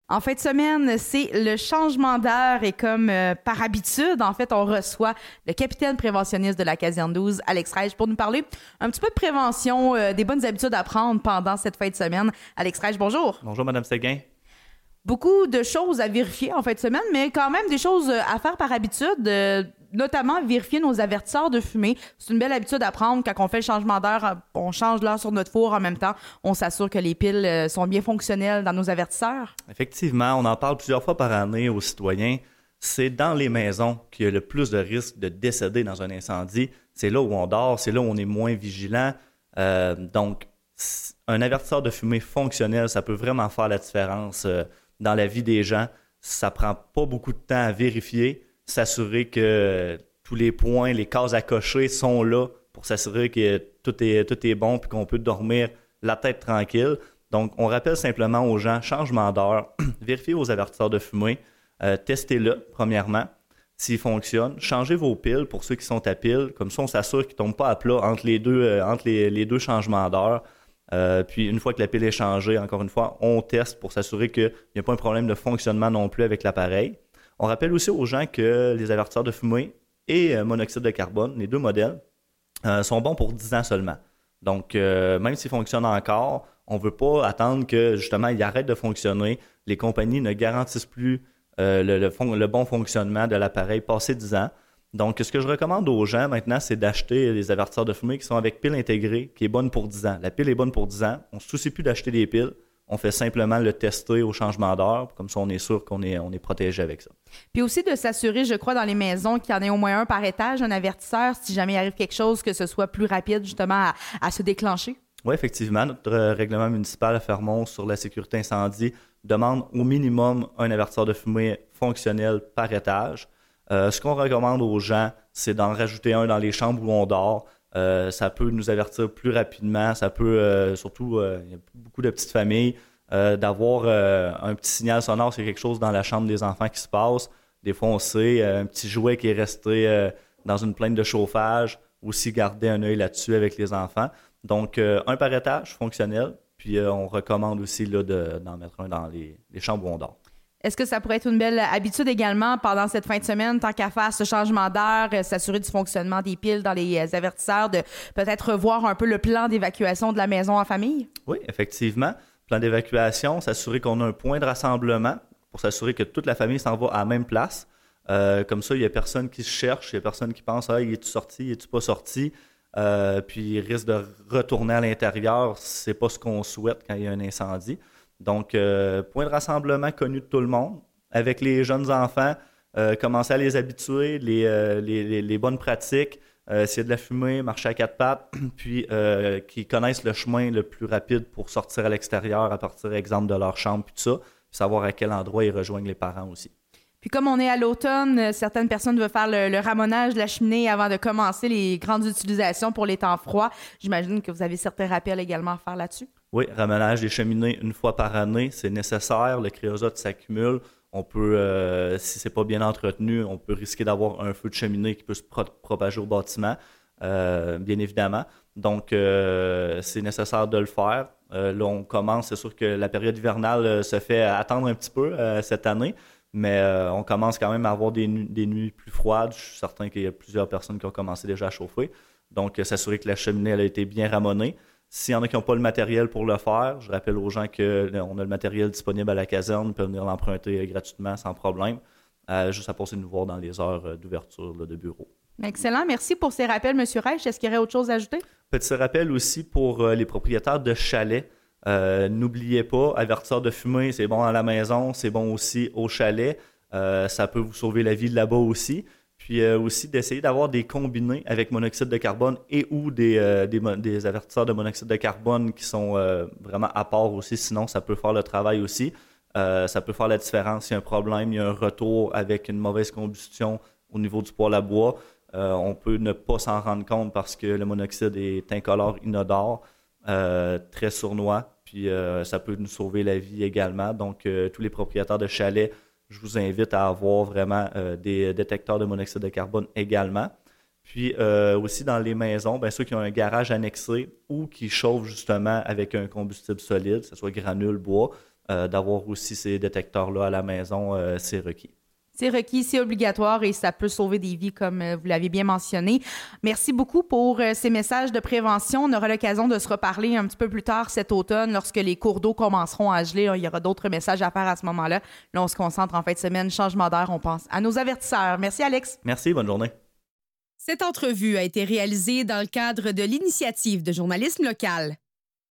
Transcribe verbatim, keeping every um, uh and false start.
En fin de semaine, c'est le changement d'heure et comme euh, par habitude, en fait, on reçoit le capitaine préventionniste de la Caserne douze, Alex Reich, pour nous parler un petit peu de prévention, euh, des bonnes habitudes à prendre pendant cette fin de semaine. Alex Reich, bonjour. Bonjour, Madame Séguin. Beaucoup de choses à vérifier en fin de semaine, mais quand même des choses à faire par habitude, euh, notamment vérifier nos avertisseurs de fumée. C'est une belle habitude à prendre quand on fait le changement d'heure. On change l'heure sur notre four en même temps. On s'assure que les piles sont bien fonctionnelles dans nos avertisseurs. Effectivement, on en parle plusieurs fois par année aux citoyens. C'est dans les maisons qu'il y a le plus de risques de décéder dans un incendie. C'est là où on dort, c'est là où on est moins vigilant. Euh, donc, un avertisseur de fumée fonctionnel, ça peut vraiment faire la différence euh, dans la vie des gens. Ça prend pas beaucoup de temps à vérifier, s'assurer que tous les points, les cases à cocher sont là pour s'assurer que tout est, tout est bon et qu'on peut dormir la tête tranquille. Donc, on rappelle simplement aux gens, changement d'heure, vérifiez vos avertisseurs de fumée, euh, testez-le premièrement, s'il fonctionne. Changez vos piles pour ceux qui sont à pile, comme ça on s'assure qu'ils ne tombent pas à plat entre les deux, euh, entre les, les deux changements d'heure. Euh, puis une fois que la pile est changée, encore une fois, on teste pour s'assurer qu'il n'y a pas un problème de fonctionnement non plus avec l'appareil. On rappelle aussi aux gens que les avertisseurs de fumée et euh, monoxyde de carbone, les deux modèles, euh, sont bons pour dix ans seulement. Donc, euh, même s'ils fonctionnent encore, on ne veut pas attendre que, justement, ils arrêtent de fonctionner. Les compagnies ne garantissent plus euh, le, le, fon- le bon fonctionnement de l'appareil passé dix ans. Donc, ce que je recommande aux gens maintenant, c'est d'acheter des avertisseurs de fumée qui sont avec pile intégrée, qui est bonne pour dix ans. La pile est bonne pour dix ans. On ne se soucie plus d'acheter des piles. On fait simplement le tester au changement d'heure. Comme ça, on est sûr qu'on est, on est protégé avec ça. Puis aussi de s'assurer, je crois, dans les maisons qu'il y en ait au moins un par étage, un avertisseur, si jamais il arrive quelque chose, que ce soit plus rapide justement à, à se déclencher. Oui, effectivement. Notre euh, règlement municipal à Fermont sur la sécurité incendie demande au minimum un avertisseur de fumée fonctionnel par étage. Euh, ce qu'on recommande aux gens, c'est d'en rajouter un dans les chambres où on dort. Euh, ça peut nous avertir plus rapidement. Ça peut, euh, surtout, euh, il y a beaucoup de petites familles, euh, d'avoir euh, un petit signal sonore s'il y a quelque chose dans la chambre des enfants qui se passe. Des fois, on sait, euh, un petit jouet qui est resté euh, dans une plainte de chauffage. Aussi, garder un œil là-dessus avec les enfants. Donc, euh, un par étage, fonctionnel. Puis, euh, on recommande aussi là, de, d'en mettre un dans les, les chambres où on dort. Est-ce que ça pourrait être une belle habitude également pendant cette fin de semaine, tant qu'à faire ce changement d'heure, euh, s'assurer du fonctionnement des piles dans les euh, avertisseurs, de peut-être revoir un peu le plan d'évacuation de la maison en famille? Oui, effectivement. Plan d'évacuation, s'assurer qu'on a un point de rassemblement pour s'assurer que toute la famille s'en va à la même place. Euh, comme ça, il n'y a personne qui se cherche, il n'y a personne qui pense « Ah, il est-tu sorti, il est-tu pas sorti? Euh, » Puis il risque de retourner à l'intérieur. C'est pas ce qu'on souhaite quand il y a un incendie. Donc, euh, point de rassemblement connu de tout le monde. Avec les jeunes enfants, euh, commencer à les habituer, les, euh, les, les, les bonnes pratiques, euh, s'il y a de la fumée, marcher à quatre pattes, puis euh, qu'ils connaissent le chemin le plus rapide pour sortir à l'extérieur à partir, exemple, de leur chambre, puis tout ça, puis savoir à quel endroit ils rejoignent les parents aussi. Puis comme on est à l'automne, certaines personnes veulent faire le, le ramonage de la cheminée avant de commencer les grandes utilisations pour les temps froids. J'imagine que vous avez certains rappels également à faire là-dessus. Oui, ramonage des cheminées une fois par année, c'est nécessaire. Le créosote s'accumule. On peut, euh, si c'est pas bien entretenu, on peut risquer d'avoir un feu de cheminée qui peut se pro- propager au bâtiment, euh, bien évidemment. Donc, euh, c'est nécessaire de le faire. Euh, là, on commence, c'est sûr que la période hivernale euh, se fait attendre un petit peu euh, cette année. Mais euh, on commence quand même à avoir des, nu- des nuits plus froides. Je suis certain qu'il y a plusieurs personnes qui ont commencé déjà à chauffer. Donc, euh, s'assurer que la cheminée elle a été bien ramonée. S'il y en a qui n'ont pas le matériel pour le faire, je rappelle aux gens qu'on a le matériel disponible à la caserne. Ils peuvent venir l'emprunter gratuitement, sans problème. Euh, juste à passer nous voir dans les heures d'ouverture là, de bureau. Excellent. Merci pour ces rappels, M. Reich. Est-ce qu'il y aurait autre chose à ajouter? Petit rappel aussi pour euh, les propriétaires de chalets. Euh, n'oubliez pas, avertisseur de fumée, c'est bon à la maison, c'est bon aussi au chalet. Euh, ça peut vous sauver la vie là-bas aussi. Puis euh, aussi d'essayer d'avoir des combinés avec monoxyde de carbone et ou des, euh, des, des avertisseurs de monoxyde de carbone qui sont euh, vraiment à part aussi. Sinon, ça peut faire le travail aussi. Euh, ça peut faire la différence. Il y a un problème, il y a un retour avec une mauvaise combustion au niveau du poêle à bois. Euh, on peut ne pas s'en rendre compte parce que le monoxyde est incolore, inodore, euh, très sournois. Puis euh, ça peut nous sauver la vie également. Donc, euh, tous les propriétaires de chalets, je vous invite à avoir vraiment euh, des détecteurs de monoxyde de carbone également. Puis euh, aussi dans les maisons, bien, ceux qui ont un garage annexé ou qui chauffent justement avec un combustible solide, que ce soit granule, bois, euh, d'avoir aussi ces détecteurs-là à la maison, euh, c'est requis. C'est requis, c'est obligatoire et ça peut sauver des vies, comme vous l'avez bien mentionné. Merci beaucoup pour ces messages de prévention. On aura l'occasion de se reparler un petit peu plus tard cet automne lorsque les cours d'eau commenceront à geler. Il y aura d'autres messages à faire à ce moment-là. Là, on se concentre en fin de semaine. Changement d'air, on pense à nos avertisseurs. Merci, Alex. Merci, bonne journée. Cette entrevue a été réalisée dans le cadre de l'initiative de journalisme local.